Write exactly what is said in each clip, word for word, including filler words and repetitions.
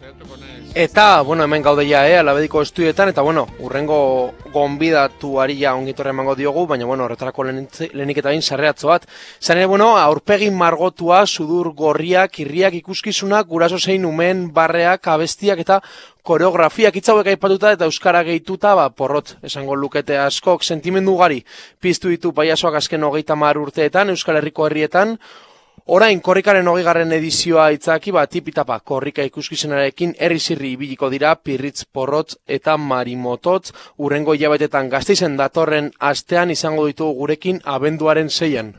Eta, bueno, hemen gaude ja, eh, Alabediko estudioetan, eta, bueno, urrengo gonbidatuari ja ongitorre emango diogu, baina, bueno, horretarako lehenik eta bain sarreatzo bat. Zan ere, bueno, aurpegin margotua, sudur gorriak, irriak ikuskizunak, guraso zein umen, barreak, abestiak eta koreografiak itzauek aipatuta eta euskara gehituta, ba, porrot, esango lukete askok, sentimendu gari piztu ditu paiasoak azken hogeita hamar urteetan, Euskal Herriko herrietan. Orain, korrikaren hogeigarren edizioa itzaki, ba, tipitapa, korrika ikuskizenarekin herri-zirri ibiliko dira, pirritz, porrotz eta marimototz, urrengo hilabetetan Gasteizen datorren astean izango ditugu gurekin abenduaren seian.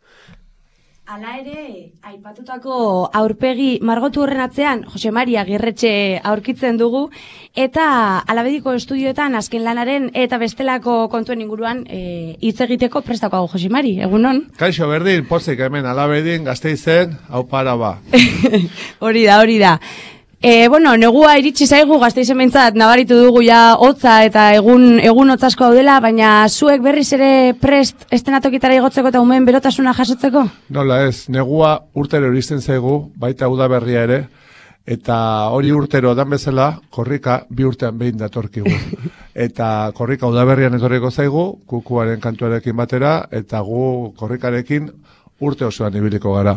Hala ere, aipatutako aurpegi margotu horren atzean, Jose Maria Agirretxe aurkitzen dugu, eta Alabediko estudioetan azken lanaren eta bestelako kontuen inguruan hitz e, egiteko prestakoago, Jose Mari, egunon? Kaixo berdin, pozik hemen Alabedin, Gasteizen, hau para ba. Hori da, hori da. E, bueno, negua iritsi zaigu Gasteizen behintzat nabaritu dugu ja hotza eta egun egun hotzasko hau dela, baina zuek berriz ere prest estenatokitara igotzeko eta umen berotasuna jasotzeko? Nola ez, negua urtero iristen zaigu, baita udaberria ere, eta hori urtero dan bezala, korrika bi urtean behin datorkigu. Eta korrika udaberrian etorriko zaigu, kukuaren kantuarekin batera, eta gu korrikarekin urte osoan ibiliko gara.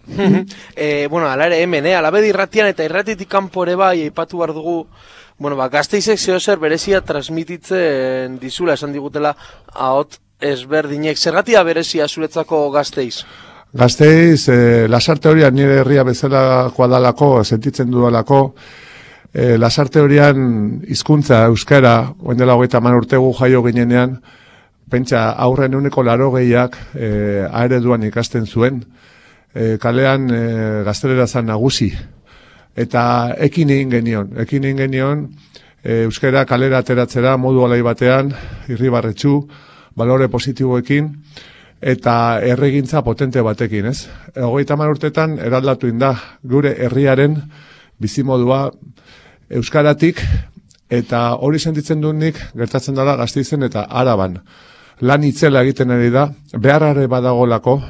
e, bueno, ala ere hemen, eh, Alabedi irratian eta irratitik kanpore bai aipatu behar dugu, bueno, ba, Gasteizek zehozer berezia transmititzen dizula, esan digutela ahot ezberdinek. Zergatia berezia zuretzako Gasteiz? Gasteiz, eh, lasarte horian nire herria bezalakoa dalako, sentitzen dudalako, eh, lasarte horian hizkuntza euskara, oen dela hogeita hamar urtegu jaio ginenean, pentsa aurren uneko laro gehiak eh, aereduan ikasten zuen, E, kalean e, gaztelera zan nagusi, eta ekin egin genion, ekin egin genion, e, euskara kalera ateratzera modu alai batean, irribarretxu, balore positiboekin, eta erregintza potente batekin, ez? Hogeita hamar urtetan eraldatu inda, gure herriaren bizimodua euskaratik, eta hori sentitzen duenik gertatzen dela Gasteizen eta Araban. Lan itzela egiten ari da, beharrare badagolako,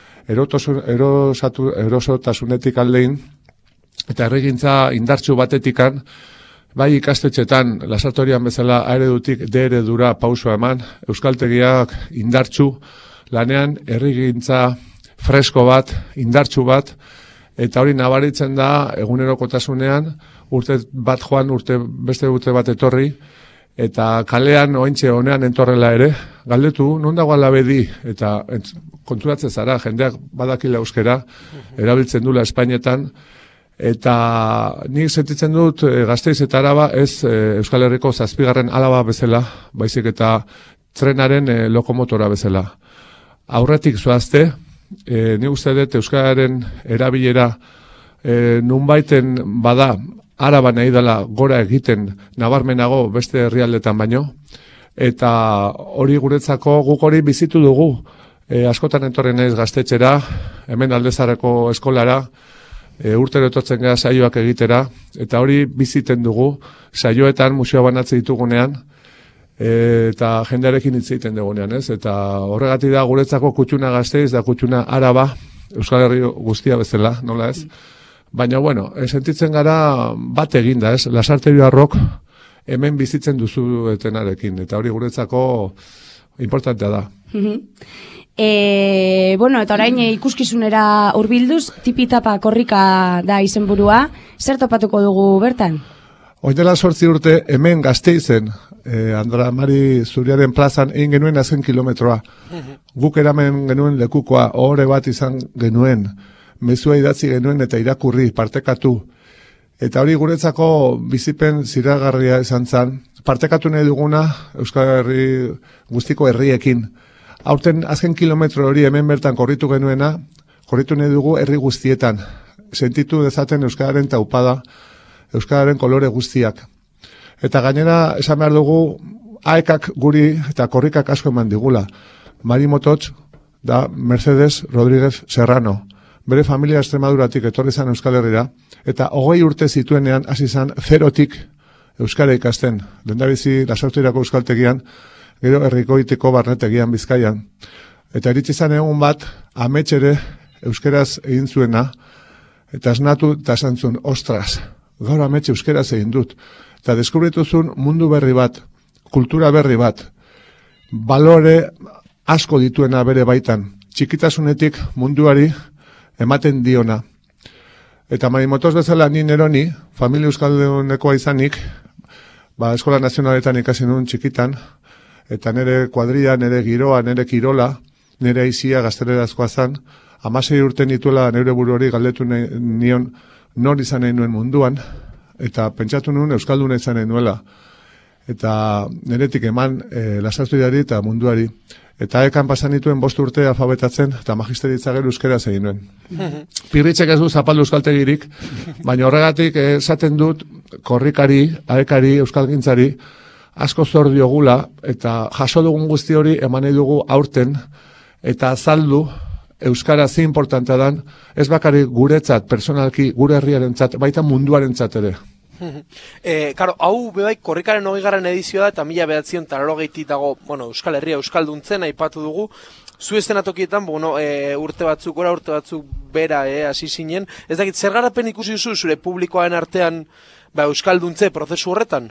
erosotasunetik aldein, eta erregintza indartsu batetikan, bai ikastetxetan, lasartorian bezala aeredutik de eredura pausua eman, euskaltegiak indartsu, lanean erregintza fresko bat, indartsu bat, eta hori nabaritzen da egunerokotasunean, urte bat joan, urte, beste urte bat etorri, eta kalean ointxe honean entorrela ere, galdetu, non dago Alabedi, eta konturatzen zara, jendeak badakila euskera, erabiltzen dula Espainetan, eta nik sentitzen dut e, Gasteiz eta Araba ez e, Euskal Herriko zazpigarren Alaba bezala, baizik eta trenaren e, lokomotora bezala. Aurretik zoazte, e, nik uste dut Euskararen erabilera e, nunbaiten bada, Araba nahi dela gora egiten nabarmenago beste herrialdetan baino, eta hori guretzako guk hori bizitu dugu, e, askotan entorren naiz gaztetxera, hemen Aldezarreko eskolara, e, urtero etortzen gara saioak egitera, eta hori biziten dugu, saioetan museoa banatze ditugunean, e, eta jendearekin hitz egiten dugunean, ez? Eta horregatik da guretzako Kutxuna Gasteiz da Kutxuna Araba, Euskal Herri guztia bezala, nola ez? Baina, bueno, sentitzen gara bat eginda, ez? Lasarterioarrok hemen bizitzen duzuetenarekin, eta hori guretzako importantea da. E, bueno, eta orain ikuskizunera hurbilduz, tipitapa korrika da izenburua, zer topatuko dugu bertan? Oindela sortzi urte hemen Gasteizen, eh, Andra Mari Zuriaren plazan egin genuen azken kilometroa. Guk eramen genuen lekukoa, ohore bat izan genuen, mezua idatzi genuen eta irakurri, partekatu. Eta hori guretzako bizipen ziragarria izan zen, partekatu nahi duguna Euskal Herri guztiko herriekin. Aurten azken kilometro hori hemen bertan korritu genuena, korritu nahi dugu herri guztietan. Sentitu dezaten Euskararen taupada, Euskararen kolore guztiak. Eta gainera esan behar dugu, aekak guri eta korrikak asko eman digula. Mari Mototz da Mercedes Rodríguez Serrano. Bere familia Extremaduratik etorri zan Euskal Herrira, eta hogei urte zituenean hasi zan zerotik Euskara ikasten. Lehendabizi Lasarterako euskaltegian, gero Herrikoiteko barnetegian Bizkaian. Eta iritsi zan egun bat, amets ere euskaraz egin zuena, eta esnatu eta esan zuen, ostras, gaur ametxe euskeraz egin dut. Eta deskubrituzun mundu berri bat, kultura berri bat, balore asko dituena bere baitan, txikitasunetik munduari ematen diona. Eta marimotoz bezala ni neroni, familia euskaldunekoa izanik, ba, Eskola Nazionaletan ikasi nuen txikitan, eta nire kuadria, nire giroa, nire kirola, nire aizia gaztelerazkoa zan, hamasei urte nituela nire buru hori galdetu nion nor izan nahi nuen munduan, eta pentsatu nuen euskalduna izan nahi nuela. Eta niretik eman e, lasartuari eta munduari. Eta ekan pasan nituen bost urte alfabetatzen, eta magisteritza gero euskera egin nuen. Pirritxek ez du zapaldu euskaltegirik, baina horregatik esaten dut korrikari, aekari, euskalgintzari, asko zor diogula, eta jaso dugun guzti hori eman nahi dugu aurten, eta azaldu euskara zi importantea dan, ez bakari guretzat, personalki, gure herriarentzat, baita munduarentzat ere. E, karo, hau bebaik korrikaren hogei garren edizioa da, eta mila behatzion tararogeitik dago, bueno, Euskal Herria euskalduntzen aipatu dugu, zu estenatokietan, bueno, e, urte batzuk gora, urte batzuk bera, e, hasi zinen, ez dakit, zer garapen ikusi duzu zure publikoaren artean, ba, euskalduntze prozesu horretan?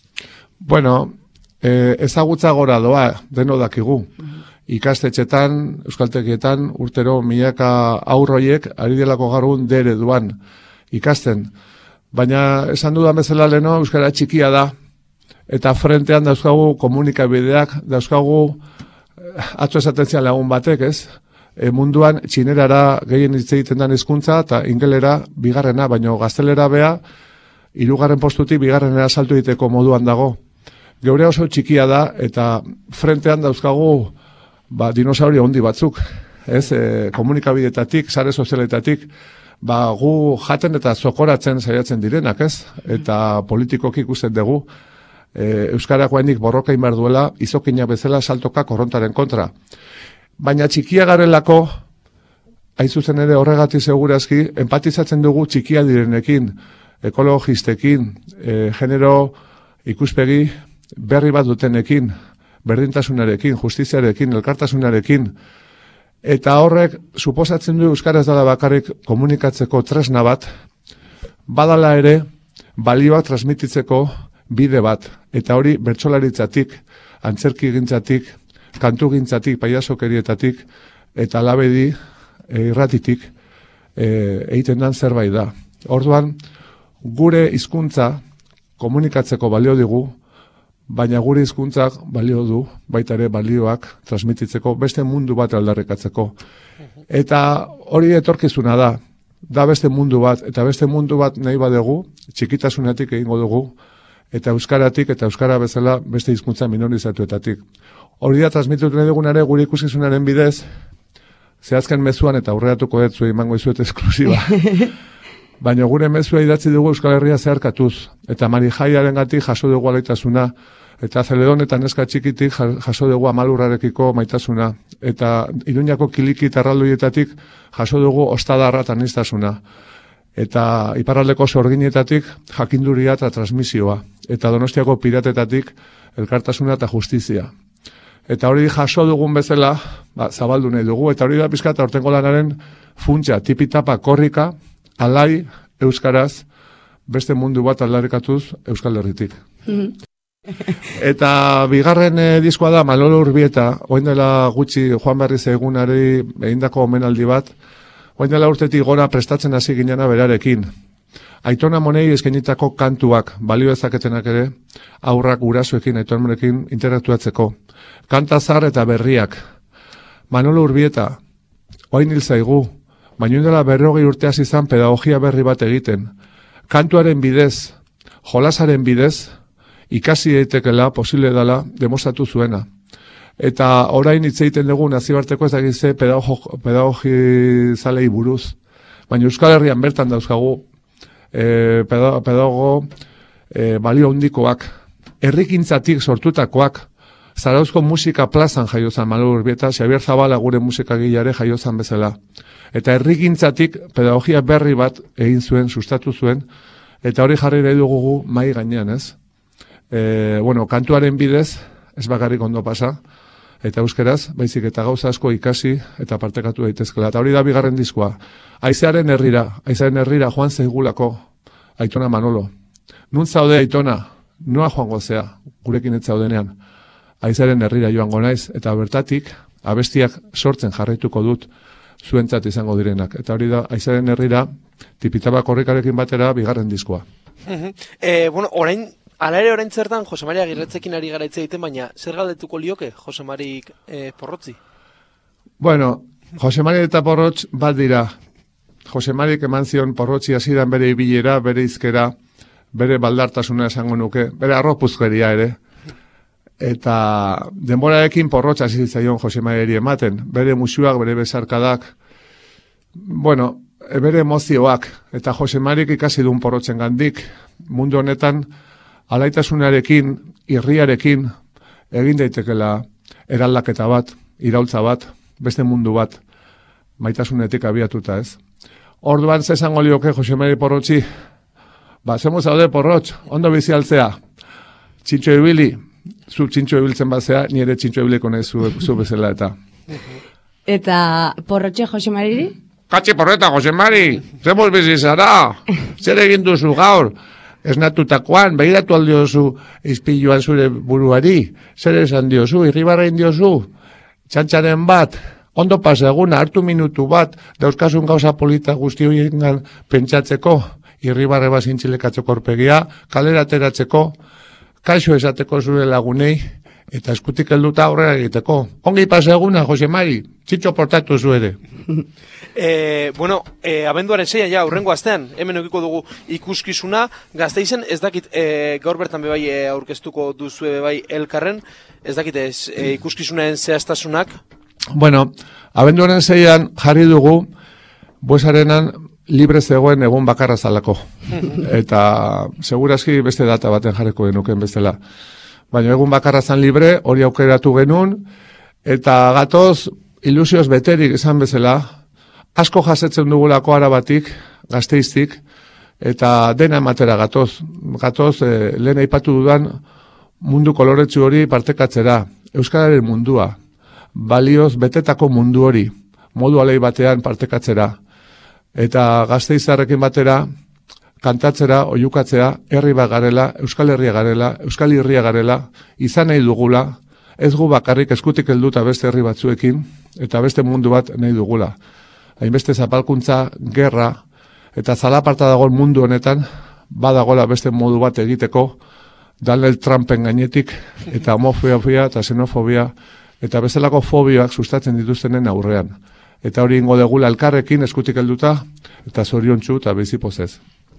Bueno, e, ezagutza gora doa, deno dakigu. Ikastetxetan, euskaltegietan, urtero milaka aurroiek, ari delako garun dere duan ikasten. Baina esan dudan bezala leno, euskara txikia da, eta frentean dauzkagu komunikabideak, dauzkagu atzo esaten zian lagun batek, ez? E, munduan txinerara gehien hitz egiten den hizkuntza eta ingelera bigarrena, baino gaztelera bea, hirugarren postutik bigarrenera salto egiteko moduan dago. Geure oso txikia da, eta frentean dauzkagu ba, dinosaurio handi batzuk, ez? E, komunikabidetatik, sare sozialetatik, ba, gu jaten eta zokoratzen saiatzen direnak, ez? Eta politikoki ikusten dugu, e, euskarakoenik borroka inbar duela, izokina bezala saltoka korrontaren kontra. Baina txikia garelako, hain zuzen ere horregatik segurazki, empatizatzen dugu txikia direnekin, ekologistekin, e, genero ikuspegi berri bat dutenekin, berdintasunarekin, justiziarekin, elkartasunarekin, eta horrek suposatzen du euskaraz dela bakarrik komunikatzeko tresna bat, badala ere balioa transmititzeko bide bat, eta hori bertsolaritzatik, antzerkigintzatik, kantugintzatik, paiasokerietatik, eta labedi irratitik e, egiten dan zerbait da. Orduan, gure hizkuntza komunikatzeko balio digu, baina gure hizkuntzak balio du, baita ere balioak transmititzeko, beste mundu bat aldarrikatzeko. Eta hori etorkizuna da, da beste mundu bat, eta beste mundu bat nahi badugu, txikitasunetik egingo dugu, eta euskaratik eta euskara bezala beste hizkuntza minorizatuetatik. Hori da transmititu nahi dugunare gure ikuskizunaren bidez, zehazken mezuan eta aurreratuko dut zuen emango izuet esklusiba. Baina gure mezua idatzi dugu Euskal Herria zeharkatuz, eta Marijaiaren gatik jaso dugu alaitasuna, eta Zeledon eta neska txikitik jaso dugu amalurrarekiko maitasuna, eta Iruñako kiliki tarraldoietatik jaso dugu ostadarra eta aniztasuna, eta iparraldeko sorginetatik jakinduria eta transmisioa, eta Donostiako piratetatik elkartasuna eta justizia. Eta hori jaso dugun bezala, ba, zabaldu nahi dugu, eta hori da pizka eta hortengo lanaren funtsa, tipitapa korrika, alai, euskaraz, beste mundu bat aldarrikatuz Euskal Herritik. Eta bigarren e, diskoa da Manolo Urbieta, orain dela gutxi Joan Berriz egunari egindako omenaldi bat, orain dela urtetik gora prestatzen hasi ginena berarekin. Aitona Monei eskainitako kantuak, balio ezaketenak ere, aurrak gurasoekin, Aitona Monekin interaktuatzeko. Kantazar eta berriak. Manolo Urbieta, orain hil zaigu, baina dela berrogei urteaz izan pedagogia berri bat egiten. Kantuaren bidez, jolasaren bidez, ikasi daitekela, posible dela, demostratu zuena. Eta orain hitz egiten dugu nazioarteko ez dakize pedagogi zalei buruz. Baina Euskal Herrian bertan dauzkagu e, pedagogo e, balio handikoak, herrikintzatik sortutakoak, Zarauzko musika plazan jaiozan Manolo Urbieta, Xabier Zabala gure musikagilare jaiozan bezala. Eta herrikintzatik pedagogia berri bat egin zuen, sustatu zuen, eta hori jarri nahi dugu mai gainean, ez? E, bueno, kantuaren bidez, ez bakarrik ondo pasa, eta euskeraz, baizik eta gauza asko ikasi eta partekatu daitezkela. Eta hori da bigarren diskoa. Aizearen herrira, aizearen herrira joan zaigulako, Aitona Manolo. Nun zaude Aitona, noa joango zea, gurekin ez zaudenean. Aizaren herrira joango naiz, eta bertatik, abestiak sortzen jarraituko dut, zuentzat izango direnak. Eta hori da, Aizaren herrira, Tipitaba korrikarekin batera, bigarren diskoa. e, bueno, orain, ala ere orain zertan, Jose Mari Agirretzekin ari gara hitz egiten, baina zer galdetuko lioke, Jose Mari e, Porrotzi? Bueno, Jose Mari eta Porrotz bat dira. Jose Marik eman zion Porrotzi hasieran bere ibilera, bere izkera, bere baldartasuna esango nuke, bere arropuzkeria ere. Eta denborarekin Porrotz hasi zitzaion Jose Mariri ematen, bere musuak, bere besarkadak, bueno, bere emozioak, eta Jose Marik ikasi duen Porrotzen gandik, mundu honetan, alaitasunarekin, irriarekin, egin daitekela eraldaketa bat, iraultza bat, beste mundu bat, maitasunetik abiatuta ez. Orduan zesango lioke Jose Mari Porrotzi, ba, zemo zaude Porrotz, ondo bizi altzea, txintxo ibili, zu txintxo ibiltzen bazea, nire txintxo ibiliko nahi zu, zu bezala eta. Eta Porrotxe Jose Mariri? Katxe Porreta, Jose Mari, zemo bizi zara, zer egin duzu gaur, esnatutakoan, behiratu aldiozu izpiluan zure buruari, zer esan diozu, irribarrein diozu, txantxaren bat, ondo pasa eguna, hartu minutu bat, dauzkasun gauza polita guzti horien pentsatzeko, irribarre bat zintzilekatzeko orpegia, kalera ateratzeko, kaixo esateko zure lagunei, eta eskutik helduta aurrera egiteko. Ongi pasa eguna, Jose Mari, txitxo portatu zu ere. E, bueno, e, abenduaren zeian, ja, urrengo astean, hemen eukiko dugu ikuskizuna, Gasteizen, ez dakit, e, gaur bertan bebai e, aurkeztuko duzue bebai elkarren, ez dakit ez, e, ikuskizunen zehaztasunak? Bueno, abenduaren zeian jarri dugu, buesarenan libre zegoen egun bakarra zalako. Eta segurazki beste data baten jarriko genuken bezala. Baina egun bakarra zan libre, hori aukeratu genuen, eta gatoz ilusioz beterik esan bezala, asko jasetzen dugulako Arabatik, Gasteiztik, eta dena ematera gatoz. Gatoz, eh, lehen aipatu dudan mundu koloretsu hori partekatzera, Euskararen mundua, balioz betetako mundu hori, modu alei batean partekatzera, eta Gasteizarrekin batera, kantatzera, oiukatzea, herri bat garela, Euskal Herria garela, Euskal Herria garela, izan nahi dugula, ez gu bakarrik eskutik helduta beste herri batzuekin, eta beste mundu bat nahi dugula. Hainbeste zapalkuntza, gerra, eta zalaparta dagoen mundu honetan, badagola beste modu bat egiteko, Donald Trumpen gainetik, eta homofobia eta xenofobia, eta bezalako fobioak sustatzen dituztenen aurrean. Eta hori ingo degula elkarrekin eskutik helduta, eta zoriontsu eta bizipozez.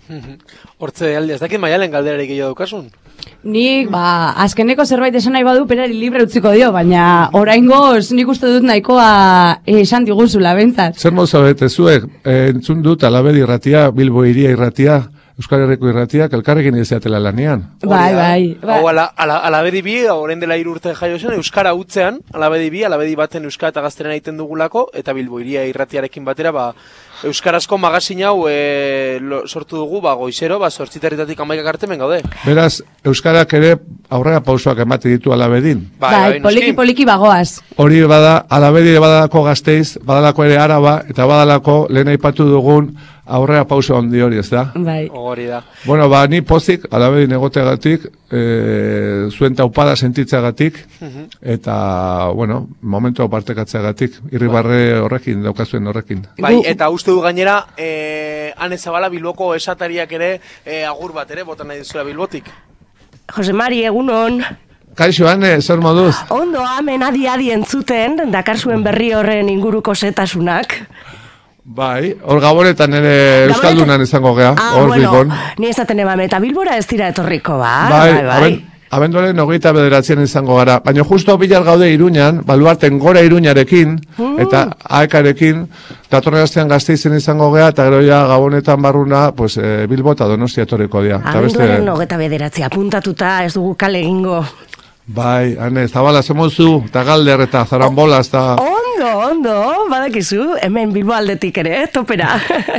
Hortze alde, ez dakit Maialen galderarik gehiago daukasun? Nik, ba, azkeneko zerbait esan nahi badu, perari libre utziko dio, baina oraingoz nik uste dut nahikoa esan diguzula, bentsat. Zer mozu bete zuek, entzun dut Alabedi irratia, Bilbo iria irratia, Euskal Herriko irratiak elkarrekin izateela lanean. Bai, bai. Hau, ala, ala, Alabedi bi, orain dela hiru urte jaio zen, Euskara utzean, Alabedi bi, Alabedi baten Euskara eta gazteren egiten dugulako, eta Bilbo iria irratiarekin batera, ba, Euskarazko magazin hau e, lo, sortu dugu, ba, goizero, ba, zortziterritatik amaikak arte hemen gaude. Beraz, Euskarak ere aurrera pausoak emate ditu Alabedin. Bai, bai, poliki poliki bagoaz. Hori bada, Alabedi badalako Gasteiz, badalako ere Araba, eta badalako lehen aipatu dugun aurrera pauso handi hori, ez da? Bai. Hori da. Bueno, ba, ni pozik, Alabedin egoteagatik, e, zuen taupada sentitzeagatik, eta, bueno, momentu apartekatzeagatik, irribarre horrekin, daukazuen horrekin. Bai, eta uste du gainera, eh, Ane Zabala Bilboko esatariak ere, eh, agur bat ere, botan nahi dizula Bilbotik. Jose Mari, egunon. Kaixo, Ane, zer moduz? Ondo, hemen adi-adi entzuten, dakarzuen berri horren inguruko setasunak. Bai, hor gabonetan ere Euskaldunan izango gea, ah, hor bueno, Bilbon. Ni esaten eman, eta Bilbora ez dira etorriko, ba? Bai, bai, bai. Aben, abenduaren hogeita bederatzen izango gara. Baina justo bilar gaude Iruñan, baluarten gora Iruñarekin, mm. eta aekarekin, datorren astean Gasteizen izango gea, eta gero ja gabonetan barruna, pues, e, Bilbo eta Donostia etorriko dira. Abenduaren hogeita bederatzi, apuntatuta, ez dugu kale egingo. Bai, Ane, Zabala, zemozu, eta Galder, eta Zarambola, eta... Ondo, ondo, badakizu, hemen Bilbo aldetik ere, topera.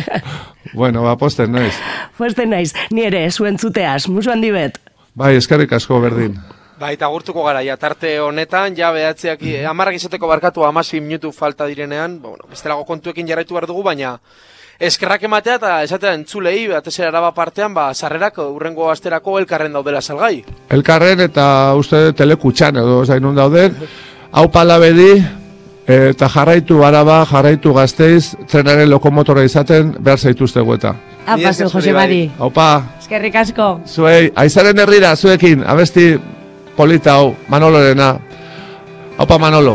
Bueno, ba, posten naiz. Posten naiz, ni ere, zuen zuteaz, musu handi bet. Bai, eskerrik asko berdin. Bai, eta gurtuko gara, ja, tarte honetan, ja, behatzeak, amarrak izateko barkatu, amasi minutu falta direnean, bueno, bestelago kontuekin jarraitu behar dugu, baina eskerrak ematea eta esatea entzulei, batez ere Araba partean, ba, sarrerak urrengo asterako elkarren daudela salgai. Elkarren eta uste telekutxan edo zainun dauden, hau palabedi, eta jarraitu Araba, jarraitu Gasteiz, trenaren lokomotora izaten behar zaituztegu eta. Apazu, Jose Mari. Aupa. Eskerrik asko. Zuei, aizaren herrira, zuekin, abesti polita hau, Manolorena. Aupa Manolo.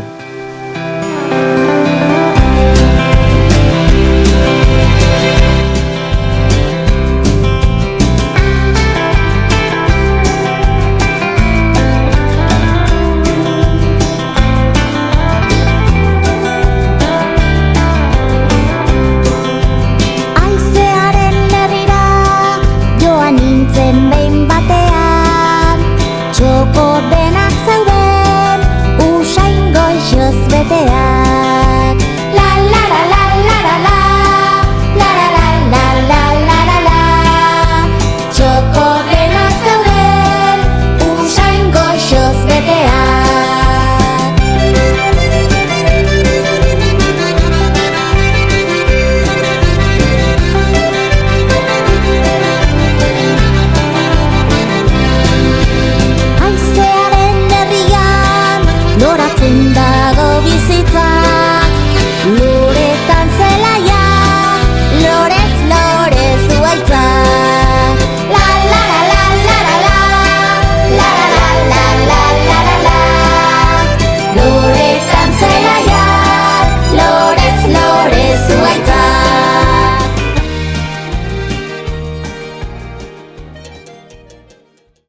Aizearen herrira joan nintzen behin bate